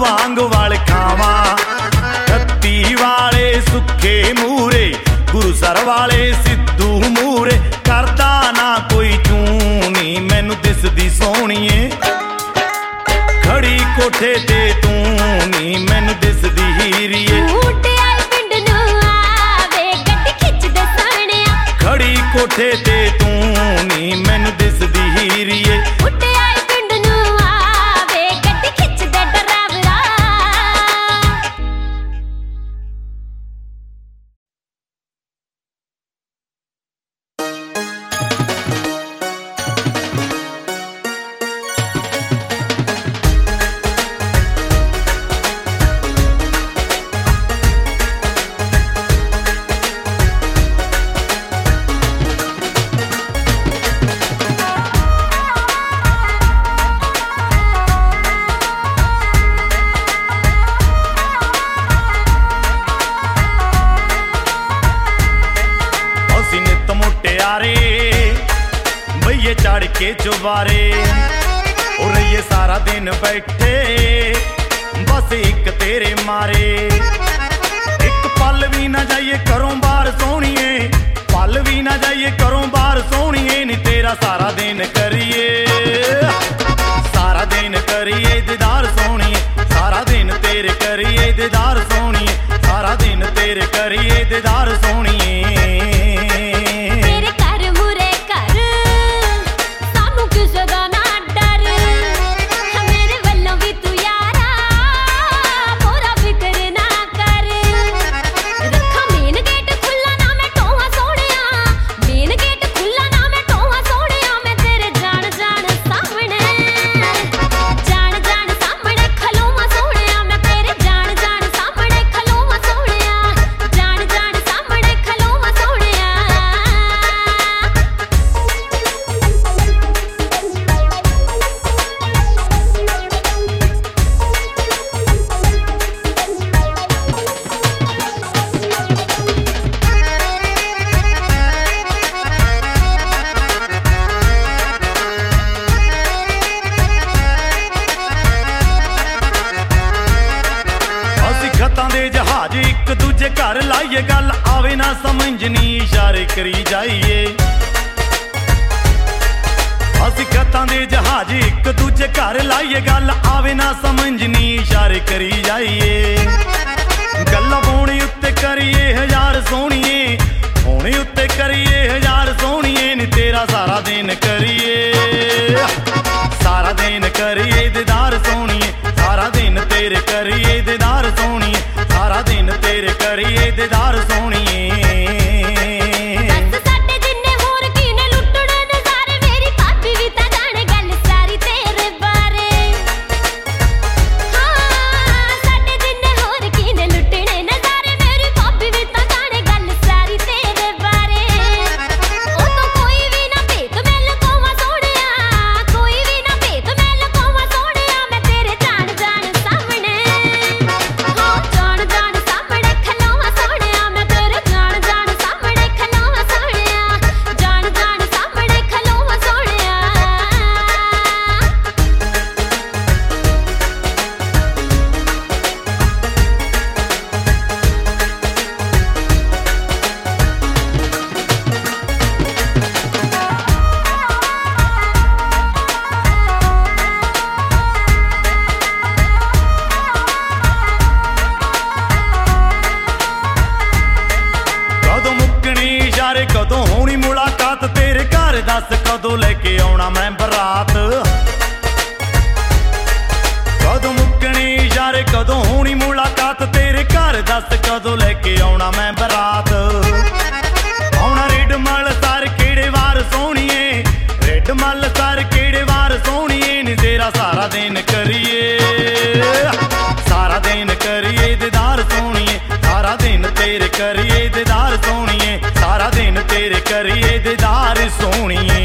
ਵਾਂਗ ਵਲ ਖਾਵਾਂ। 31 ਵਾਲੇ ਸੁੱਖੇ ਮੂਰੇ, ਗੁਰੂ ਸਰ ਵਾਲੇ ਸਿੱਧੂ ਮੂਰੇ, ਕਰਦਾ ਨਾ ਕੋਈ ਚੂਨੀ ਮੈਨੂੰ ਦਿਸਦੀ ਸੋਹਣੀਏ। ਖੜੀ ਕੋਠੇ ਤੇ ਤੂੰ ਨੀ ਮੈਨੂੰ ਦਿਸਦੀ ਹੀਰੀਏ। ਖੜੀ ਕੋਠੇ ਤੇ ਤੂੰ ਨੀ ਮੈਨੂੰ ਦਿਸਦੀ ਹੀਰੀਏ। ਬਈਏ ਚੜ ਕੇ ਚੁਬਾਰੇ ਉਹ ਰਹੀਏ ਸਾਰਾ ਦਿਨ ਬੈਠੇ ਬਸ ਇੱਕ ਤੇਰੇ ਮਾਰੇ। ਇੱਕ ਪਲ ਵੀ ਨਾ ਜਾਈਏ ਘਰੋਂ ਬਾਹਰ ਸੋਹਣੀਏ, ਪਲ ਵੀ ਨਾ ਜਾਈਏ ਘਰੋਂ ਬਾਹਰ ਸੋਹਣੀਏ ਨੀ ਤੇਰਾ ਸਾਰਾ ਦਿਨ ਕਰੀਏ। ਸਾਰਾ ਦਿਨ ਕਰੀਏ ਦੀਦਾਰ ਸੋਹਣੀਏ, ਸਾਰਾ ਦਿਨ ਤੇਰੇ ਕਰੀਏ ਦੀਦਾਰ ਸੋਹਣੀਏ, ਸਾਰਾ ਦਿਨ ਤੇਰੇ ਕਰੀਏ ਦੀਦਾਰ ਸੋਹਣੀਏ। ਘਰ ਲਾਈਏ ਗੱਲ ਆਵੇ ਨਾ ਸਮਝ ਨੀ ਇਸ਼ਾਰੇ ਕਰੀ ਜਾਈਏ। ਅਸੀਂ ਖੱਤਾਂ ਦੇ ਜਹਾਜ਼ ਇੱਕ ਦੂਜੇ ਘਰ ਲਾਈਏ ਗੱਲ ਆਵੇ ਨਾ ਸਮਝ ਨੀ ਇਸ਼ਾਰੇ ਕਰੀ ਜਾਈਏ। ਗੱਲਾਂ ਪੌਣੀ ਉੱਤੇ ਕਰੀਏ ਹਜ਼ਾਰ ਸੋਹਣੀਏ, ਪੌਣੀ ਉੱਤੇ ਕਰੀਏ ਹਜ਼ਾਰ ਸੋਹਣੀਏ ਨੀ ਤੇਰਾ ਸਾਰਾ ਦਿਨ ਕਰੀਏ। ਸਾਰਾ ਦਿਨ ਕਰੀਏ ਦੀਦਾਰ ਸੋਹਣੀਏ, ਸਾਰਾ ਦਿਨ ਤੇਰੇ ਕਰੀਏ ਦੀਦਾਰ ਸੋਹਣੀਏ, ਸਾਰਾ ਦਿਨ ਤੇਰੇ ਕਰੀਏ ਦੀਦਾਰ ਸੋਹਣੀਏ। ਕਦੋਂ ਹੋਣੀ ਮੁਲਾਕਾਤ ਤੇਰੇ ਘਰ ਦੱਸ ਕਦੋਂ ਲੈ ਕੇ ਆਉਣਾ ਮੈਂ ਬਰਾਤ। ਕਦੋਂ ਮੁੱਕਣੀ ਯਾਰ ਕਦੋਂ ਹੋਣੀ ਮੁਲਾਕਾਤ ਤੇਰੇ ਘਰ ਦੱਸ ਕਦੋਂ ਲੈ ਕੇ ਆਉਣਾ ਮੈਂ ਬਰਾਤ। ਆਉਣਾ ਰੇਡ ਮਲ ਸਰ ਕਿਹੜੇ ਵਾਰ ਸੋਹਣੀਏ, ਰੇਡ ਮਲ ਸਰ ਕਿਹੜੇ ਵਾਰ ਸੋਹਣੀਏ ਨੀ ਤੇਰਾ ਸਾਰਾ ਦਿਨ ਕਰੀਏ। ਸਾਰਾ ਦਿਨ ਕਰੀਏ ਦੀਦਾਰ ਸੋਹਣੀਏ, ਸਾਰਾ ਦਿਨ ਤੇਰੇ ਕਰੀਏ ਦੀਦਾਰ ਸੋਹਣੀਏ, ਸਾਰਾ ਦਿਨ ਤੇਰੇ ਕਰੀਏ ਦੀਦਾਰ ਸੋਹਣੀਏ।